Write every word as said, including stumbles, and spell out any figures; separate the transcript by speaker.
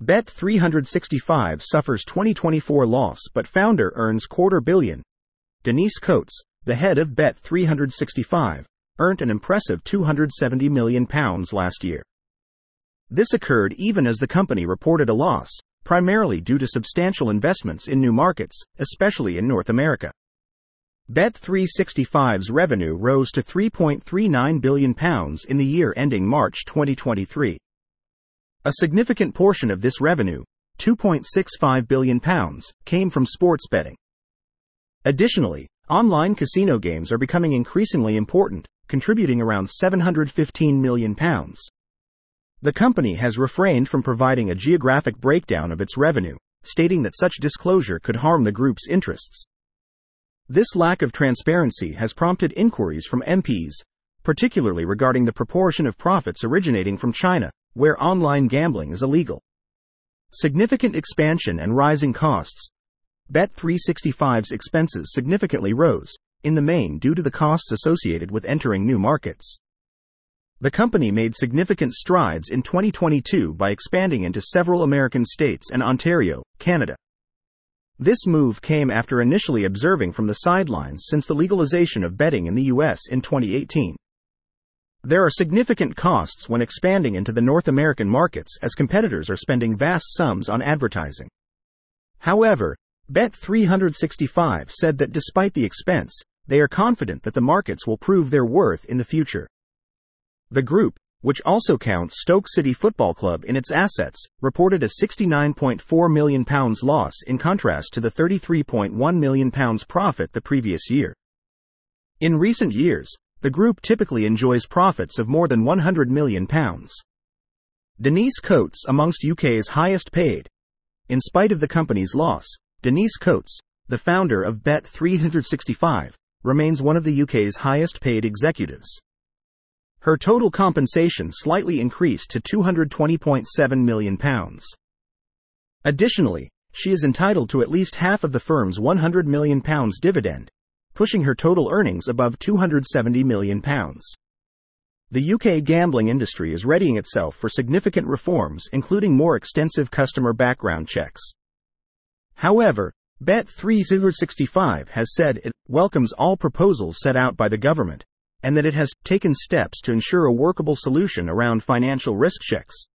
Speaker 1: Bet three sixty-five suffers twenty twenty-four loss but founder earns quarter billion. Denise Coates, the head of Bet three sixty-five, earned an impressive two hundred seventy million pounds last year. This occurred even as the company reported a loss, primarily due to substantial investments in new markets, especially in North America. Bet three sixty-five's revenue rose to three point three nine billion pounds in the year ending March twenty twenty-three. A significant portion of this revenue, two point six five billion pounds, came from sports betting. Additionally, online casino games are becoming increasingly important, contributing around seven hundred fifteen million pounds. The company has refrained from providing a geographic breakdown of its revenue, stating that such disclosure could harm the group's interests. This lack of transparency has prompted inquiries from M Ps, particularly regarding the proportion of profits originating from China, where online gambling is illegal. Significant expansion and rising costs. Bet three sixty-five's expenses significantly rose, in the main due to the costs associated with entering new markets. The company made significant strides in twenty twenty-two by expanding into several American states and Ontario, Canada. This move came after initially observing from the sidelines since the legalization of betting in the U S in twenty eighteen. There are significant costs when expanding into the North American markets as competitors are spending vast sums on advertising. However, Bet three sixty-five said that despite the expense, they are confident that the markets will prove their worth in the future. The group, which also counts Stoke City Football Club in its assets, reported a sixty-nine point four million pounds loss in contrast to the thirty-three point one million pounds profit the previous year. In recent years, the group typically enjoys profits of more than one hundred million pounds. Denise Coates amongst U K's highest paid. In spite of the company's loss, Denise Coates, the founder of Bet three sixty-five, remains one of the U K's highest paid executives. Her total compensation slightly increased to two hundred twenty point seven million pounds. Additionally, she is entitled to at least half of the firm's one hundred million pounds dividend, pushing her total earnings above two hundred seventy million pounds. The U K gambling industry is readying itself for significant reforms, including more extensive customer background checks. However, Bet three sixty-five has said it welcomes all proposals set out by the government, and that it has taken steps to ensure a workable solution around financial risk checks.